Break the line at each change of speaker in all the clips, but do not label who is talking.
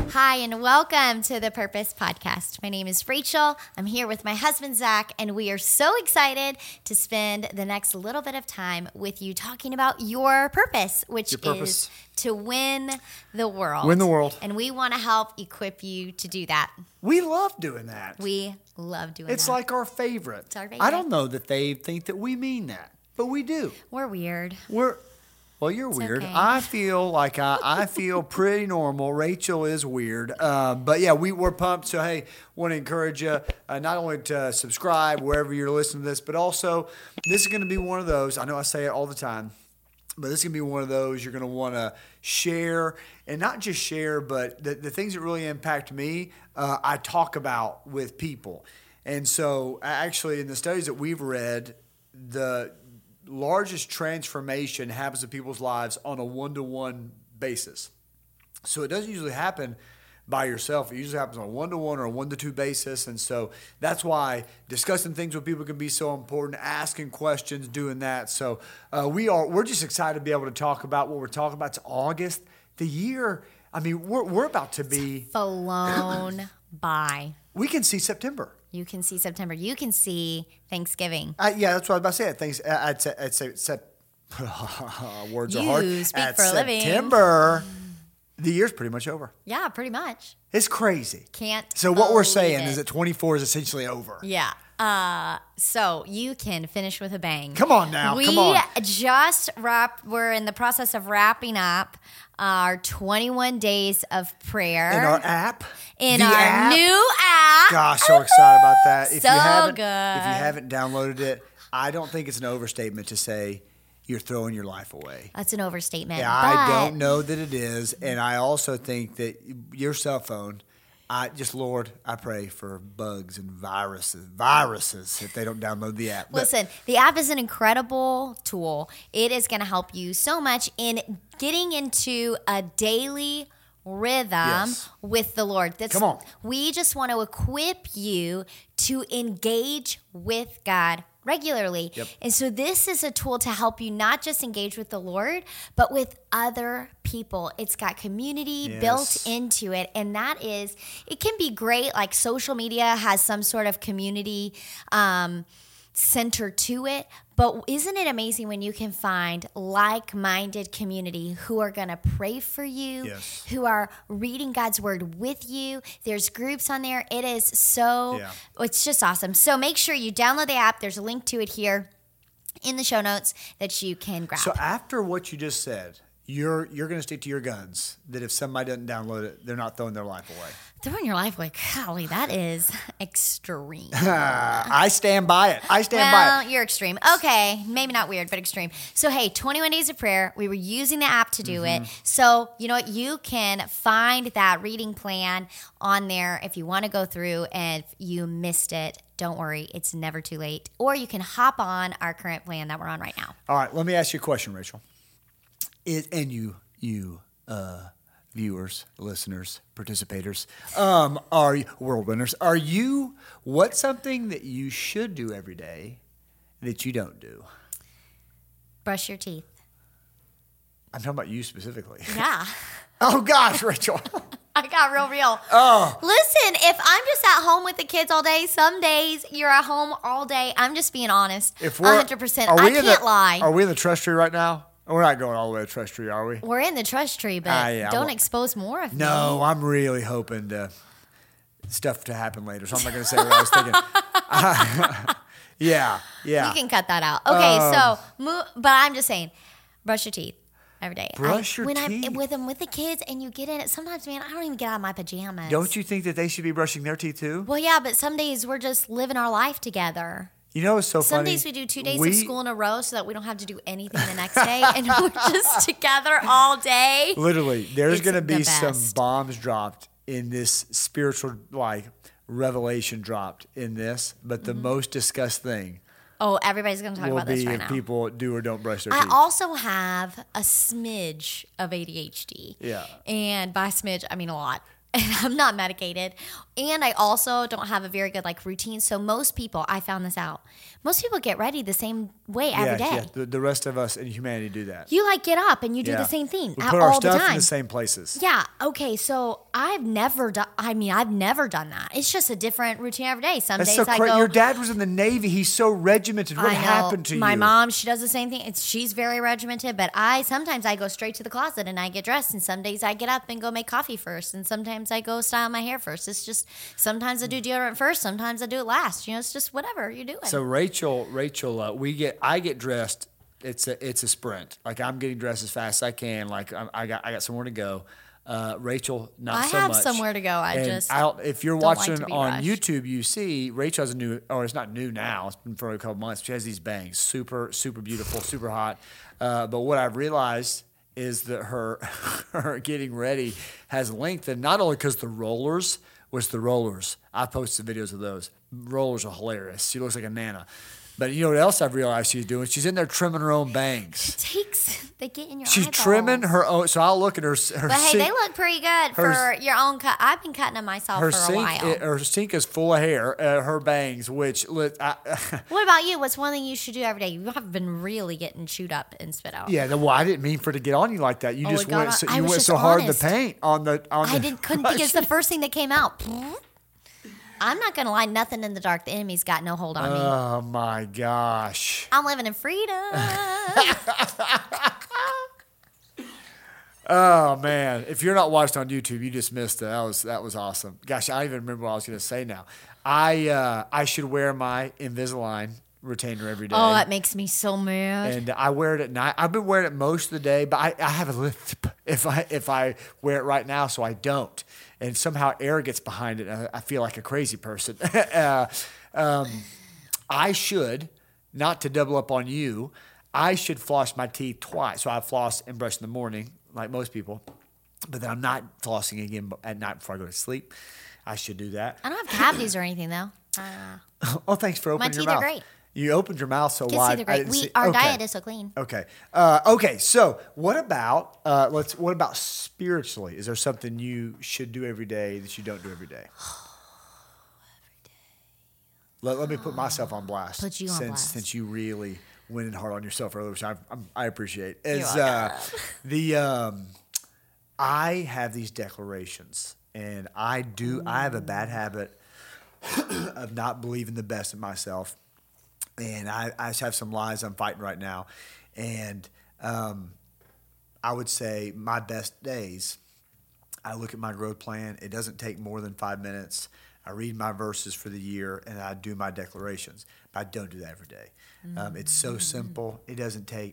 Hi, and welcome to the Purpose Podcast. My name is Rachel. I'm here with my husband, Zach, and we are so excited to spend the next little bit of time with you talking about your purpose, which is to win the world.
Win the world.
And we want to help equip you to do that.
We love doing that.
We love doing that.
It's like our favorite.
It's our favorite.
I don't know that they think that we mean that, but we do.
We're weird.
Well, you're weird.
Okay.
I feel like I feel pretty normal. Rachel is weird. But yeah, we're pumped. So, hey, want to encourage you not only to subscribe wherever you're listening to this, but also this is going to be one of those. I know I say it all the time, but this is going to be one of those you're going to want to share, and not just share, but the things that really impact me, I talk about with people. And so actually in the studies that we've read, the largest transformation happens in people's lives on a one-to-one basis. So it doesn't usually happen by yourself. It usually happens on a one-to-one or a one-to-two basis. And so that's why discussing things with people can be so important, asking questions, doing that. So we're just excited to be able to talk about what we're talking about. It's August. The year, I mean, we're about to be
flown by.
We can see September.
You can see September. You can see Thanksgiving.
Yeah, that's what I was about to say. I'd say words are hard.
You speak
At
for a living.
September, the year's pretty much over.
Yeah, pretty much.
It's crazy.
Can't.
So what we're
believe
saying
it.
is that 24 is essentially over.
Yeah. So you can finish with a bang.
Come on now. Come on.
We're in the process of wrapping up our 21 days of prayer.
In our app.
In our new app.
Gosh, so excited about that. If
So
you haven't,
good.
If you haven't downloaded it, I don't think it's an overstatement to say you're throwing your life away.
That's an overstatement.
Yeah, I don't know that it is. And I also think that your cell phone, Lord, I pray for bugs and viruses if they don't download the app.
Listen, the app is an incredible tool. It is going to help you so much in getting into a daily rhythm with the Lord.
Come on.
We just want to equip you to engage with God regularly.
Yep.
And so this is a tool to help you not just engage with the Lord, but with other people. It's got community built into it. And that is, it can be great. Like social media has some sort of community center to it. But isn't it amazing when you can find like-minded community who are going to pray for you, who are reading God's word with you? There's groups on there. It is it's just awesome. So make sure you download the app. There's a link to it here in the show notes that you can grab.
So after what you just said, you're going to stick to your guns that if somebody doesn't download it, they're not throwing their life away.
Throwing your life away, golly, that is extreme.
I stand by it. by it.
Well, you're extreme. Okay, maybe not weird, but extreme. So, hey, 21 Days of Prayer, we were using the app to do it. So, you know what? You can find that reading plan on there if you want to go through, and if you missed it, don't worry. It's never too late. Or you can hop on our current plan that we're on right now.
All right, let me ask you a question, Rachel. And you viewers, listeners, participators, are world winners. What's something that you should do every day that you don't do?
Brush your teeth.
I'm talking about you specifically.
Yeah.
Oh, gosh, Rachel.
I got real.
Oh.
Listen, if I'm just at home with the kids all day, some days you're at home all day. I'm just being honest. 100%. I can't lie.
Are we in the trust tree right now? We're not going all the way to the trust tree, are we?
We're in the trust tree, but don't expose more of me.
No, I'm really hoping stuff to happen later, so I'm not going to say what I was thinking. Yeah.
We can cut that out. Okay, but I'm just saying, brush your teeth every day.
When
I'm with the kids and you get in it, sometimes, man, I don't even get out of my pajamas.
Don't you think that they should be brushing their teeth too?
Well, yeah, but some days we're just living our life together.
You know, it's so
Some
funny.
days we do 2 days of school in a row so that we don't have to do anything the next day, and we're just together all day.
Literally, there's going to be
the
some
best.
bombs dropped in this spiritual, revelation dropped in this, but the most discussed thing
Oh, everybody's going to talk
will
about this
be
right
if
now.
people do or don't brush their
I
teeth.
also have a smidge of ADHD.
Yeah.
And by smidge, I mean a lot. And I'm not medicated. And I also don't have a very good routine. So most people, I found this out, most people get ready the same way every day.
Yeah, the rest of us in humanity do that.
You get up and you do the same thing
We
all
put our
the
stuff
time.
in the same places.
Yeah. Okay. So I've never done. I mean, I've never done that. It's just a different routine every day. Some days I
crazy.
go.
Your dad was in the Navy. He's so regimented. What happened to you?
My mom, she does the same thing. She's very regimented, but sometimes I go straight to the closet and I get dressed. And some days I get up and go make coffee first. And sometimes I go style my hair first. It's just sometimes I do deodorant first. Sometimes I do it last. It's just whatever you're doing.
So Rachel, I get dressed. It's a sprint. Like I'm getting dressed as fast as I can. Like I got somewhere to go. Rachel, not so much.
I have somewhere to go.
If you're watching on YouTube, you see Rachel has it's not new now. It's been for a couple months. She has these bangs, super, super beautiful, super hot. But what I've realized is that her getting ready has lengthened, not only because the rollers. I posted videos of those. Rollers are hilarious. She looks like a nana. But you know what else I've realized she's doing? She's in there trimming her own bangs.
They get in your
She's
eyeballs.
Trimming her own. So I'll look at her.
But hey, they look pretty good for your own cut. I've been cutting them myself for a while.
Her sink is full of hair. Her bangs, which.
What about you? What's one thing you should do every day? You have been really getting chewed up and spit out.
Yeah, well, I didn't mean for it to get on you like that. You just went so hard in the paint on the.
Couldn't think it's the first thing that came out. I'm not going to lie, nothing in the dark. The enemy's got no hold on me.
Oh, my gosh.
I'm living in freedom.
Oh, man. If you're not watched on YouTube, you just missed it. That was awesome. Gosh, I don't even remember what I was going to say now. I should wear my Invisalign retainer every day.
Oh, that makes me so mad.
And I wear it at night. I've been wearing it most of the day, but I have a lisp if I wear it right now, so I don't. And somehow air gets behind it. I feel like a crazy person. I should, not to double up on you, I should floss my teeth twice. So I floss and brush in the morning, like most people. But then I'm not flossing again at night before I go to sleep. I should do that.
I don't have cavities or anything, though.
Oh, thanks for opening your mouth. My teeth are great. You opened your mouth so wide.
Our diet is so clean.
Okay. Okay. So what about spiritually? Is there something you should do every day that you don't do every day? Let me put myself on blast.
Put you on blast.
Since you really went in hard on yourself earlier, which I appreciate. I have these declarations, and I have a bad habit of not believing the best in myself. And I just have some lies I'm fighting right now. And I would say my best days, I look at my growth plan. It doesn't take more than 5 minutes. I read my verses for the year, and I do my declarations. But I don't do that every day. It's so simple. It doesn't take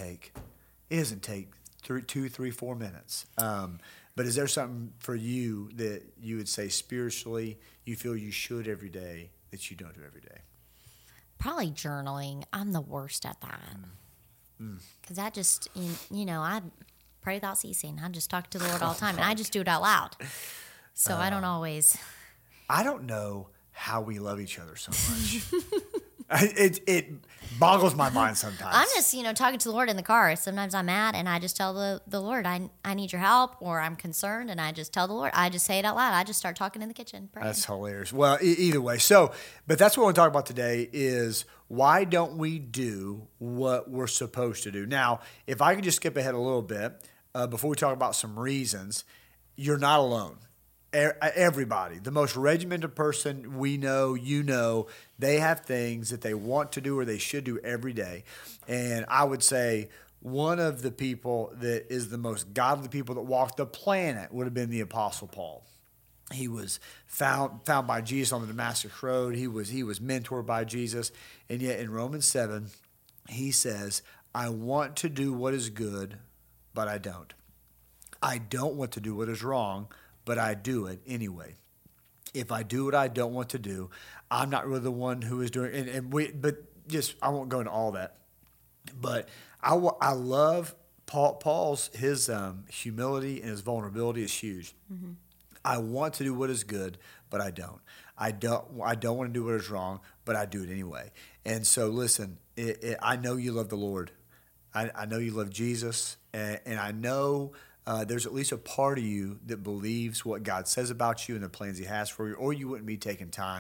2, 3, 4 minutes. But is there something for you that you would say spiritually you feel you should every day that you don't do every day?
Probably journaling. I'm the worst at that. Because I just, I pray without ceasing. I just talk to the Lord all the time, and I just do it out loud. So I don't always.
I don't know how we love each other so much. It boggles my mind sometimes.
I'm just, talking to the Lord in the car. Sometimes I'm mad, and I just tell the Lord, I need your help, or I'm concerned, and I just tell the Lord. I just say it out loud. I just start talking in the kitchen. Praying.
That's hilarious. Well, either way. But that's what I want to talk about today is why don't we do what we're supposed to do? Now, if I could just skip ahead a little bit before we talk about some reasons, you're not alone. Everybody, the most regimented person we know, they have things that they want to do or they should do every day. And I would say one of the people that is the most godly people that walked the planet would have been the Apostle Paul. He was found by Jesus on the Damascus Road. He was mentored by Jesus. And yet in Romans 7, he says, I want to do what is good, but I don't. I don't want to do what is wrong, but I do it anyway. If I do what I don't want to do, I'm not really the one who is doing it. But I won't go into all that. But I love Paul's humility and his vulnerability is huge. Mm-hmm. I want to do what is good, but I don't. I don't want to do what is wrong, but I do it anyway. And so, listen, I know you love the Lord. I know you love Jesus, and I know. There's at least a part of you that believes what God says about you and the plans he has for you, or you wouldn't be taking time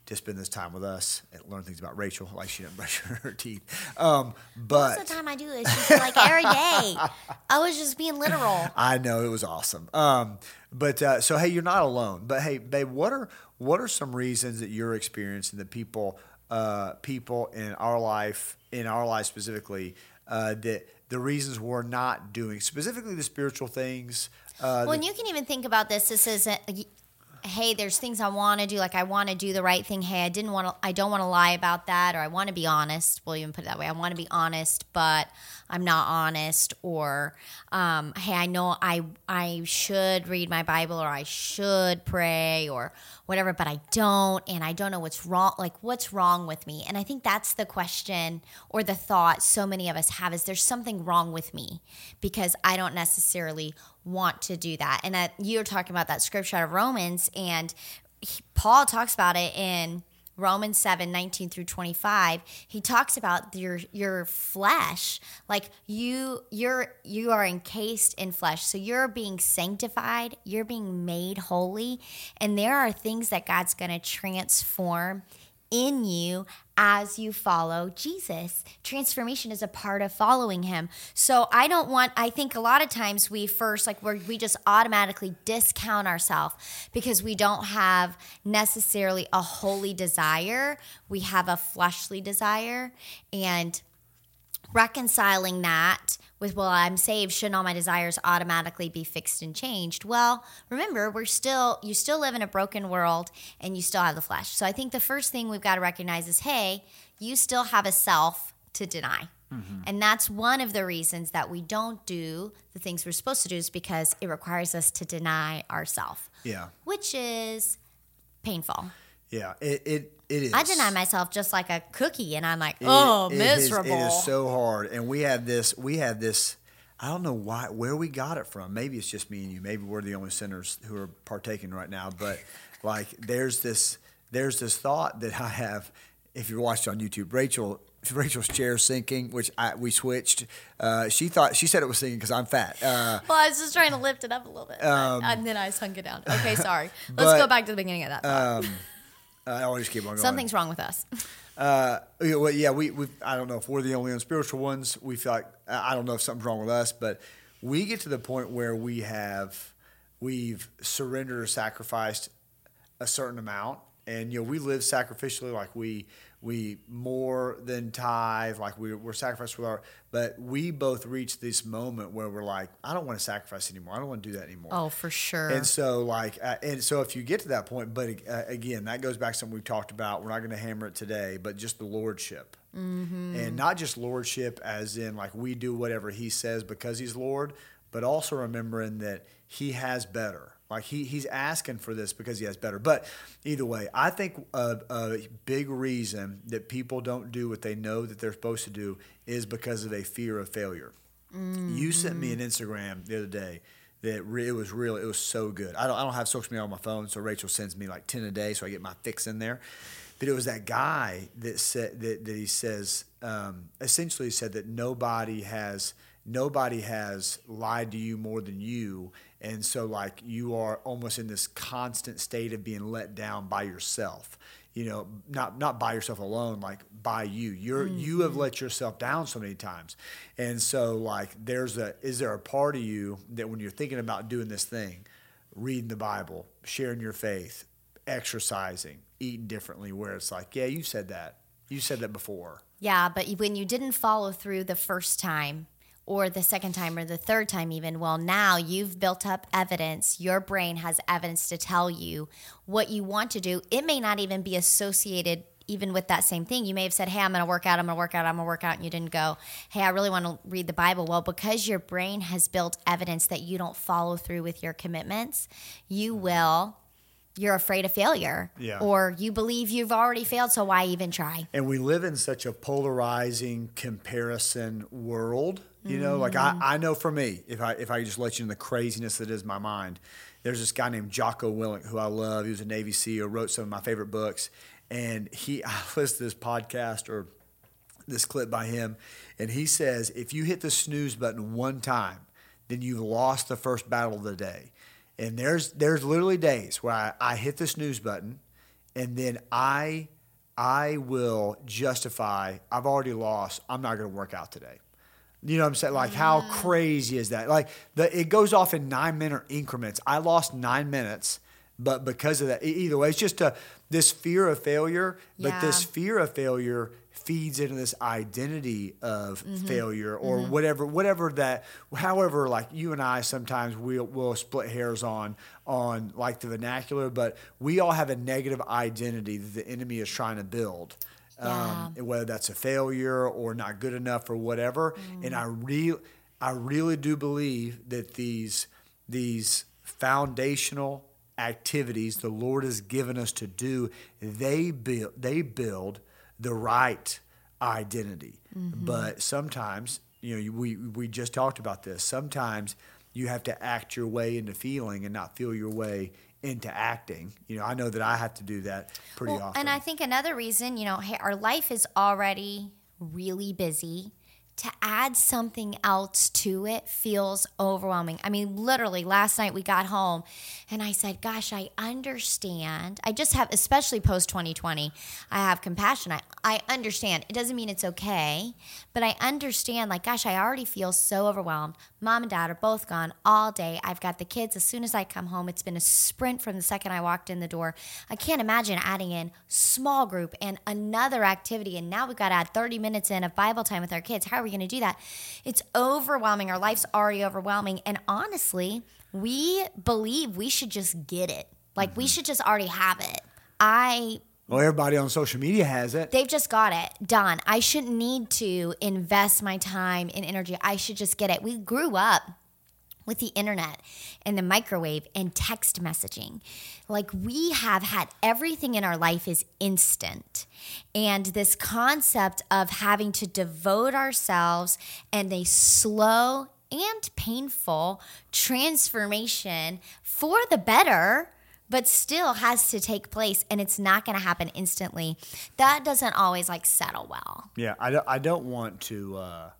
to spend this time with us and learn things about Rachel, like she didn't brush her teeth.
Most
But
of the time I do this, just like every day. I was just being literal.
I know it was awesome. So hey, you're not alone. But hey, babe, what are some reasons that you're experiencing that people in our life specifically, that the reasons we're not doing specifically the spiritual things?
Well, and you can even think about this. This isn't. Hey, there's things I want to do. Like I want to do the right thing. Hey, I don't want to lie about that, or I want to be honest. We'll even put it that way. I want to be honest, but I'm not honest. Or, hey, I know I should read my Bible, or I should pray, or whatever, but I don't, and I don't know what's wrong. Like, what's wrong with me? And I think that's the question or the thought so many of us have: is there's something wrong with me because I don't necessarily want to do that. And that you're talking about that scripture out of Romans, and Paul talks about it in Romans 7:19 through 25. He talks about your flesh, like you are encased in flesh, so you're being sanctified, you're being made holy, and there are things that God's going to transform in you as you follow Jesus. Transformation is a part of following him. So I think a lot of times we just automatically discount ourselves because we don't have necessarily a holy desire. We have a fleshly desire, and reconciling that with, well, I'm saved, shouldn't all my desires automatically be fixed and changed? Well, remember, you still live in a broken world, and you still have the flesh. So I think the first thing we've got to recognize is, hey, you still have a self to deny. Mm-hmm. And that's one of the reasons that we don't do the things we're supposed to do, is because it requires us to deny ourselves.
Yeah.
Which is painful.
Yeah, it is.
I deny myself just like a cookie, and I'm like, miserable.
It is so hard. And we had this. I don't know where we got it from. Maybe it's just me and you. Maybe we're the only sinners who are partaking right now. But like, there's this thought that I have. If you're watching on YouTube, Rachel's chair sinking, which we switched. She said it was sinking because I'm fat.
Well, I was just trying to lift it up a little bit, and then I sunk it down. Okay, sorry. Let's go back to the beginning of that thought.
I always keep on going.
Something's wrong with us.
We I don't know if we're the only unspiritual ones. We feel like, I don't know if something's wrong with us, but we get to the point where we've surrendered or sacrificed a certain amount, and we live sacrificially, like we more than tithe, like we're sacrificed with but we both reach this moment where we're like, I don't want to sacrifice anymore. I don't want to do that anymore.
Oh, for sure.
And so if you get to that point, but again, that goes back to something we've talked about. We're not going to hammer it today, but just the lordship. Mm-hmm. And not just lordship as in like we do whatever he says because he's Lord, but also remembering that he has better. Like he's asking for this because he has better. But either way, I think a big reason that people don't do what they know that they're supposed to do is because of a fear of failure. Mm-hmm. You sent me an Instagram the other day that it was so good. I don't have social media on my phone, so Rachel sends me like 10 a day, so I get my fix in there. But it was that guy that said that he says essentially said that nobody has lied to you more than you. And so like you are almost in this constant state of being let down by yourself, not by yourself alone, like by you. You have let yourself down so many times. And so like is there a part of you that when you're thinking about doing this thing, reading the Bible, sharing your faith, exercising, eating differently, where it's like, yeah, you said that before.
Yeah, but when you didn't follow through the first time, or the second time or the third time even, well, now you've built up evidence. Your brain has evidence to tell you what you want to do. It may not even be associated even with that same thing. You may have said, hey, I'm going to work out, and you didn't go, hey, I really want to read the Bible. Well, because your brain has built evidence that you don't follow through with your commitments, you're afraid of failure.
Yeah.
Or you believe you've already failed, so why even try?
And we live in such a polarizing comparison world. Like I know for me, if I just let you in the craziness that is my mind, there's this guy named Jocko Willink who I love. He was a Navy SEAL, wrote some of my favorite books. And I listened to this podcast or this clip by him, and he says, if you hit the snooze button one time, then you've lost the first battle of the day. And there's literally days where I hit the snooze button, and then I will justify, I've already lost, I'm not going to work out today. You know what I'm saying? Like, how crazy is that? Like, it goes off in 9-minute increments. I lost 9 minutes, but because of that, either way, it's just this fear of failure. But this fear of failure feeds into this identity of failure or whatever that, however, like you and I sometimes we'll split hairs on like the vernacular, but we all have a negative identity that the enemy is trying to build. Whether that's a failure or not good enough or whatever. And I really do believe that these foundational activities the Lord has given us to do, they build the right identity. But sometimes, we just talked about this. Sometimes you have to act your way into feeling and not feel your way into acting. I know that I have to do that pretty often.
And I think another reason, hey, our life is already really busy. To add something else to it feels overwhelming. I mean, literally, last night we got home and I said, gosh, I understand. I just have, especially post 2020, I have compassion. I understand. It doesn't mean it's okay, but I understand, like, gosh, I already feel so overwhelmed. Mom and dad are both gone all day. I've got the kids. As soon as I come home, it's been a sprint from the second I walked in the door. I can't imagine adding in small group and another activity. And now we've got to add 30 minutes in of Bible time with our kids. How are we going to do that? It's overwhelming. Our life's already overwhelming. And honestly, we believe we should just get it. Like, we should just already have it.
Well, everybody on social media has it.
They've just got it done. I shouldn't need to invest my time and energy. I should just get it. We grew up with the internet and the microwave and text messaging. Like, we have had everything in our life is instant. And this concept of having to devote ourselves and a slow and painful transformation for the better, but still has to take place, and it's not going to happen instantly. That doesn't always settle well.
Yeah, I don't want to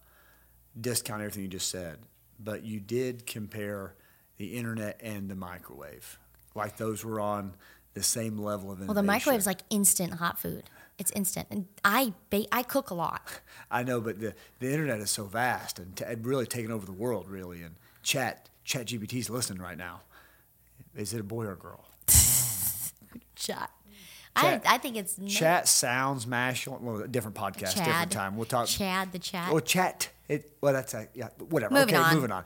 discount everything you just said, but you did compare the internet and the microwave. Like, those were on the same level of innovation.
Well, the microwave's like instant hot food. It's instant. And I cook a lot.
I know, but the internet is so vast and really taken over the world, really. And ChatGPT's listening right now. Is it a boy or a girl?
Chat. I think it's...
Chat sounds masculine. Well, different podcast, different time. We'll talk...
Chad, the chat.
Or chat. Whatever.
Moving on.
Moving on.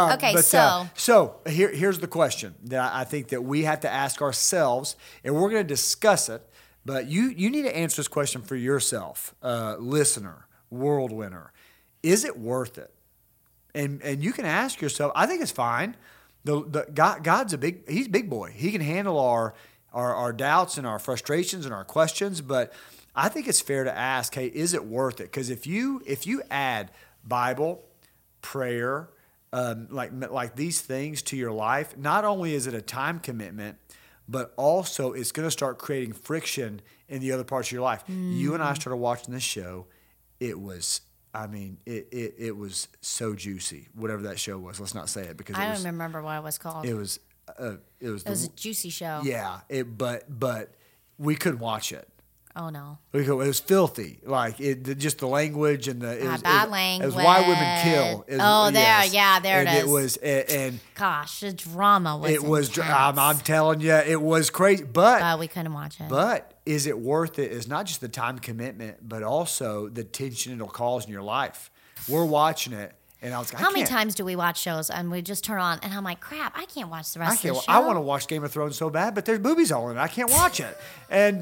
So
here's the question that I think that we have to ask ourselves, and we're going to discuss it, but you need to answer this question for yourself, listener, world winner. Is it worth it? And you can ask yourself, I think it's fine. God's he's a big boy. He can handle our doubts and our frustrations and our questions, but I think it's fair to ask, hey, is it worth it? Because if you add Bible, prayer, like these things to your life, not only is it a time commitment, but also it's going to start creating friction in the other parts of your life. You and I started watching this show. It was, it was so juicy. Whatever that show was, let's not say it because
I don't remember what it was called.
It was a
juicy show.
Yeah, but we couldn't watch it.
Oh no!
It was filthy, just the language and
bad language.
It was why women kill.
There it is.
It was, and
gosh, the drama was.
It was. I'm telling you, it was crazy. But
we couldn't watch it.
But is it worth it? It's not just the time commitment, but also the tension it'll cause in your life. We're watching it. And I was like,
how many times do we watch shows and we just turn on and I'm like, crap, I can't watch the rest of the show.
I want to watch Game of Thrones so bad, but there's boobies all in it. I can't watch it. And,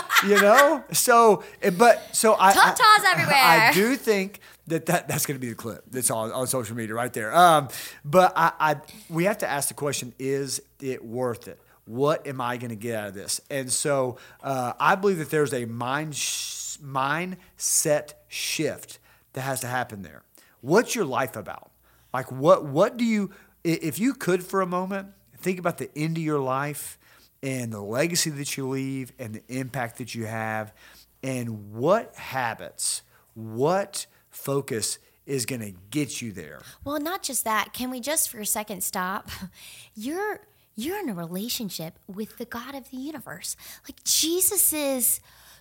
so
Tatas everywhere.
I do think that's going to be the clip that's on social media right there. But we have to ask the question, is it worth it? What am I going to get out of this? And so I believe that there's a mindset shift that has to happen there. What's your life about? Like, what do you, if you could for a moment, think about the end of your life and the legacy that you leave and the impact that you have and what habits, what focus is going to get you there.
Well, not just that. Can we just for a second stop? You're you're in a relationship with the God of the universe. Like, Jesus is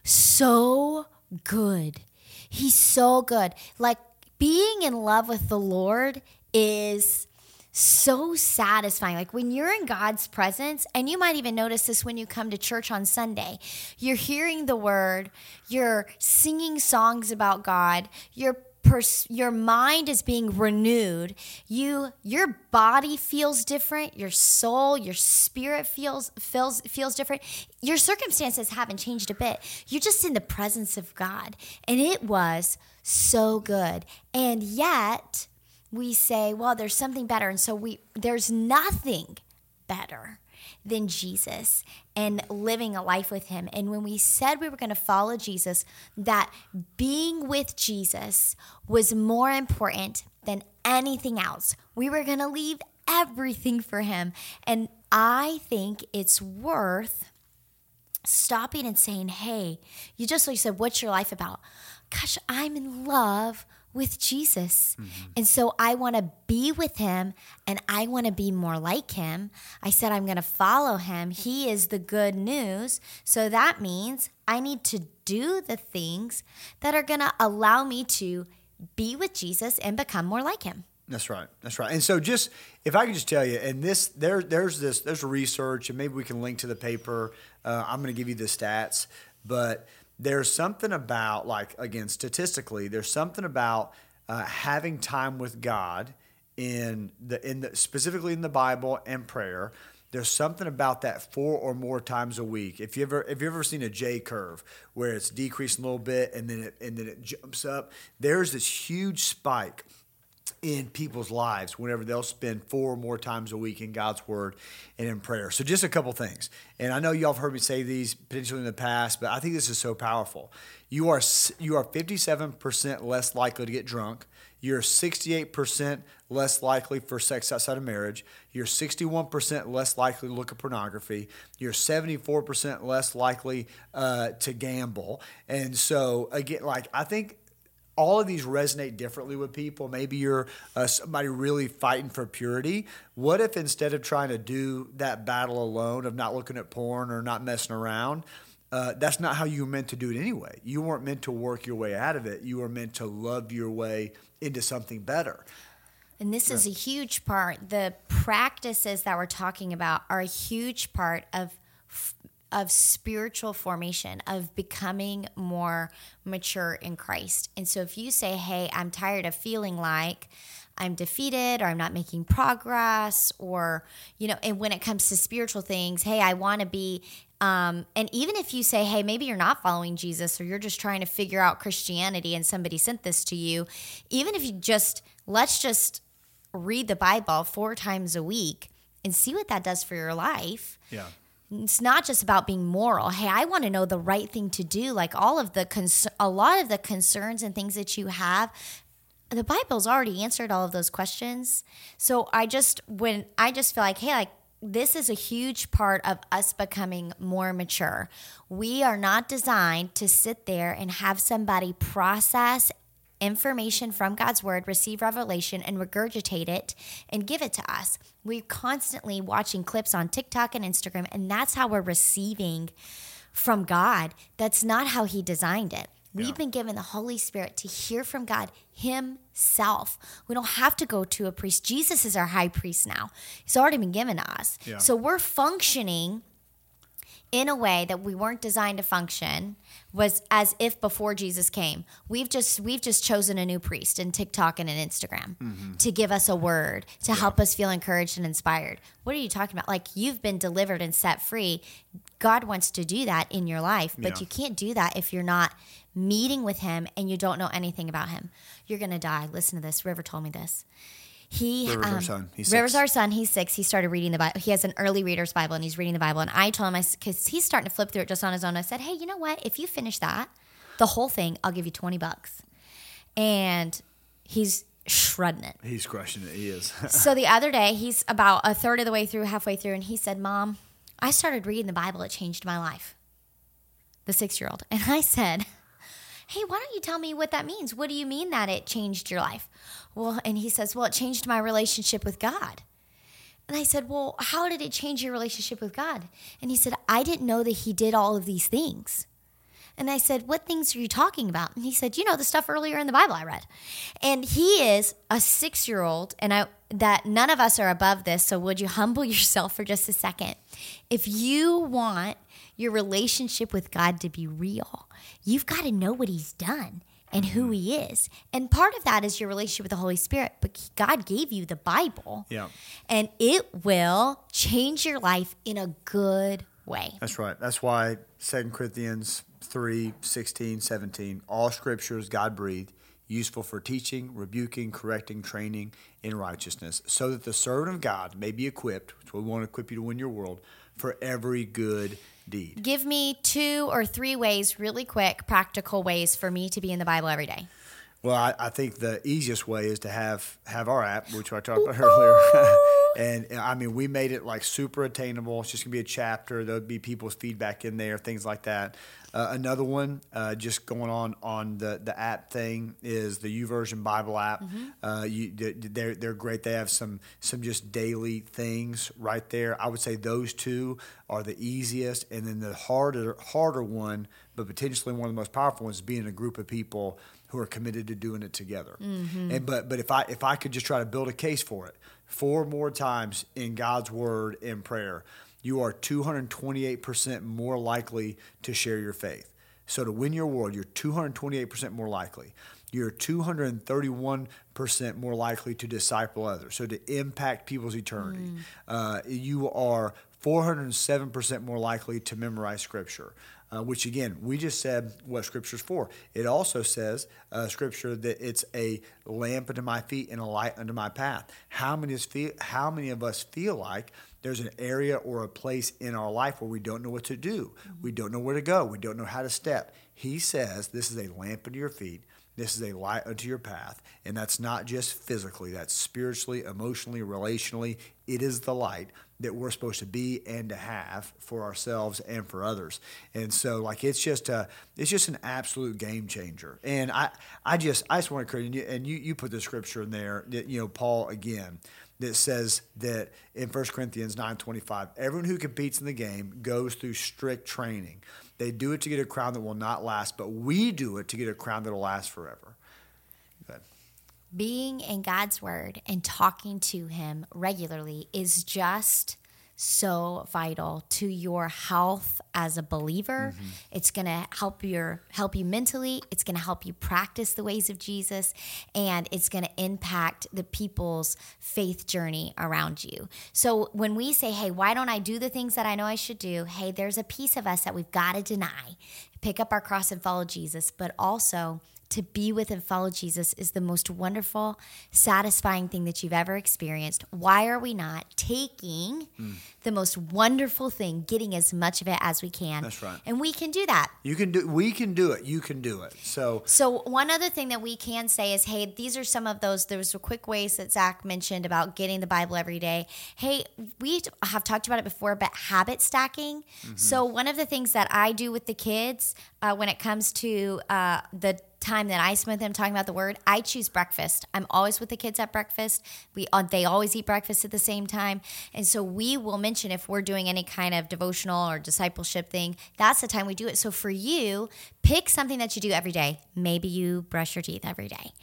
so good. He's so good. Like, being in love with the Lord is so satisfying. Like, when you're in God's presence, and you might even notice this when you come to church on Sunday, you're hearing the word, you're singing songs about God, your mind is being renewed. Your body feels different. Your soul, your spirit feels different. Your circumstances haven't changed a bit. You're just in the presence of God, and it was so good. And yet we say, well, there's something better, and so there's nothing better than Jesus and living a life with him. And when we said we were going to follow Jesus, that being with Jesus was more important than anything else. We were going to leave everything for him. And I think it's worth stopping and saying, hey, you said, what's your life about? Gosh, I'm in love with Jesus. Mm-hmm. And so I want to be with him, and I want to be more like him. I said I'm going to follow him. He is the good news. So that means I need to do the things that are going to allow me to be with Jesus and become more like him.
That's right. That's right. And so just, if I could just tell you, and there's research, and maybe we can link to the paper. I'm going to give you the stats, but there's something about, like, again, statistically, there's something about having time with God specifically in the Bible and prayer. There's something about that 4 or more times a week. If you ever seen a J curve where it's decreasing a little bit and then it jumps up, there's this huge spike in people's lives whenever they'll spend 4 or more times a week in God's word and in prayer. So just a couple things. And I know y'all have heard me say these potentially in the past, but I think this is so powerful. You are 57% less likely to get drunk. You're 68% less likely for sex outside of marriage. You're 61% less likely to look at pornography. You're 74% less likely to gamble. And so, again, like, I think all of these resonate differently with people. Maybe you're somebody really fighting for purity. What if, instead of trying to do that battle alone of not looking at porn or not messing around, that's not how you were meant to do it anyway. You weren't meant to work your way out of it. You were meant to love your way into something better.
And this is a huge part. The practices that we're talking about are a huge part of spiritual formation, of becoming more mature in Christ. And so if you say, hey, I'm tired of feeling like I'm defeated, or I'm not making progress, or, and when it comes to spiritual things, hey, I want to be, and even if you say, hey, maybe you're not following Jesus, or you're just trying to figure out Christianity and somebody sent this to you, even if you let's just read the Bible 4 times a week and see what that does for your life.
Yeah.
It's not just about being moral. Hey, I want to know the right thing to do. Like, a lot of the concerns and things that you have, the Bible's already answered all of those questions. So I just feel like, hey, like, this is a huge part of us becoming more mature. We are not designed to sit there and have somebody process information from God's word, receive revelation, and regurgitate it and give it to us. We're constantly watching clips on TikTok and Instagram, and that's how we're receiving from God. That's not how he designed it. We've been given the Holy Spirit to hear from God himself. We don't have to go to a priest. Jesus is our high priest now. He's already been given to us. Yeah. So we're functioning in a way that we weren't designed to function, was as if before Jesus came. We've just chosen a new priest in TikTok and in Instagram to give us a word, to help us feel encouraged and inspired. What are you talking about? Like, you've been delivered and set free. God wants to do that in your life, but you can't do that if you're not meeting with him and you don't know anything about him. You're going to die. Listen to this. River told me this.
River's our son. He's 6.
River's our son. He's 6. He started reading the Bible. He has an early reader's Bible, and he's reading the Bible. And I told him, because he's starting to flip through it just on his own, I said, hey, you know what? If you finish that, the whole thing, I'll give you $20. And he's shredding it.
He's crushing it. He is.
So the other day, he's about a third of the way through, halfway through, and he said, Mom, I started reading the Bible. It changed my life. The 6-year-old. And I said, hey, why don't you tell me what that means? What do you mean that it changed your life? Well, and he says, well, it changed my relationship with God. And I said, well, how did it change your relationship with God? And he said, I didn't know that he did all of these things. And I said, what things are you talking about? And he said, the stuff earlier in the Bible I read. And he is a 6-year-old, and that none of us are above this, so would you humble yourself for just a second? If you want your relationship with God to be real, you've got to know what he's done and who he is. And part of that is your relationship with the Holy Spirit. But God gave you the Bible.
Yeah.
And it will change your life in a good way.
That's right. That's why 2 Corinthians 3:16-17, all scripture is God-breathed, useful for teaching, rebuking, correcting, training in righteousness, so that the servant of God may be equipped, which we want to equip you to win your world, for every good deed.
Give me 2 or 3 ways, really quick, practical ways for me to be in the Bible every day.
Well, I think the easiest way is to have our app, which I talked about earlier. And I mean, we made it like super attainable. It's just going to be a chapter. There'll be people's feedback in there, things like that. Another one, just going on the app thing, is the YouVersion Bible app. They're great. They have some just daily things right there. I would say those 2 are the easiest. And then the harder one, but potentially one of the most powerful ones, is being a group of people who are committed to doing it together. And but if I could just try to build a case for it, 4 more times in God's word in prayer, you are 228% more likely to share your faith. So to win your world, you're 228% more likely. You're 231% more likely to disciple others, so to impact people's eternity. You are 407% more likely to memorize Scripture. Which, again, we just said what Scripture's for. It also says, Scripture, that it's a lamp unto my feet and a light unto my path. How many of us feel like there's an area or a place in our life where we don't know what to do? We don't know where to go. We don't know how to step. He says this is a lamp unto your feet. This is a light unto your path. And that's not just physically. That's spiritually, emotionally, relationally. It is the light that we're supposed to be and to have for ourselves and for others. And so, like, it's just an absolute game changer. And I just want to encourage you, and you put the scripture in there that, Paul, again, that says that in 1 Corinthians 9:25, everyone who competes in the game goes through strict training. They do it to get a crown that will not last, but we do it to get a crown that will last forever. Go ahead.
Being in God's word and talking to him regularly is just so vital to your health as a believer. It's going to help you mentally. It's going to help you practice the ways of Jesus, and it's going to impact the people's faith journey around you. So when we say, hey, why don't I do the things that I know I should do? Hey, there's a piece of us that we've got to deny. Pick up our cross and follow Jesus, but also to be with and follow Jesus is the most wonderful, satisfying thing that you've ever experienced. Why are we not taking the most wonderful thing, getting as much of it as we can?
That's right.
And we can do that.
We can do it. You can do it. So
one other thing that we can say is, hey, these are some of those. There's quick ways that Zach mentioned about getting the Bible every day. Hey, we have talked about it before, but habit stacking. So one of the things that I do with the kids when it comes to the time that I spend with them talking about the word, I choose breakfast. I'm always with the kids at breakfast. They always eat breakfast at the same time. And so we will mention if we're doing any kind of devotional or discipleship thing, that's the time we do it. So for you, pick something that you do every day. Maybe you brush your teeth every day.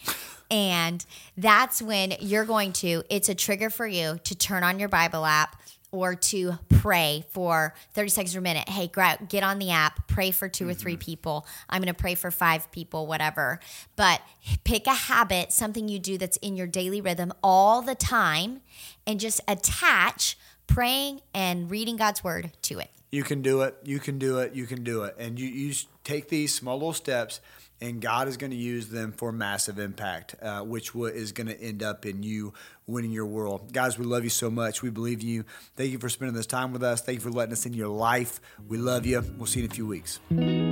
And that's when it's a trigger for you to turn on your Bible app or to pray for 30 seconds or a minute. Hey, get on the app, pray for 2 or 3 people. I'm going to pray for 5 people, whatever. But pick a habit, something you do that's in your daily rhythm all the time, and just attach praying and reading God's word to it.
You can do it. You can do it. You can do it. And you take these small little steps, and God is going to use them for massive impact, which is going to end up in you winning your world. Guys, we love you so much. We believe you. Thank you for spending this time with us. Thank you for letting us in your life. We love you. We'll see you in a few weeks.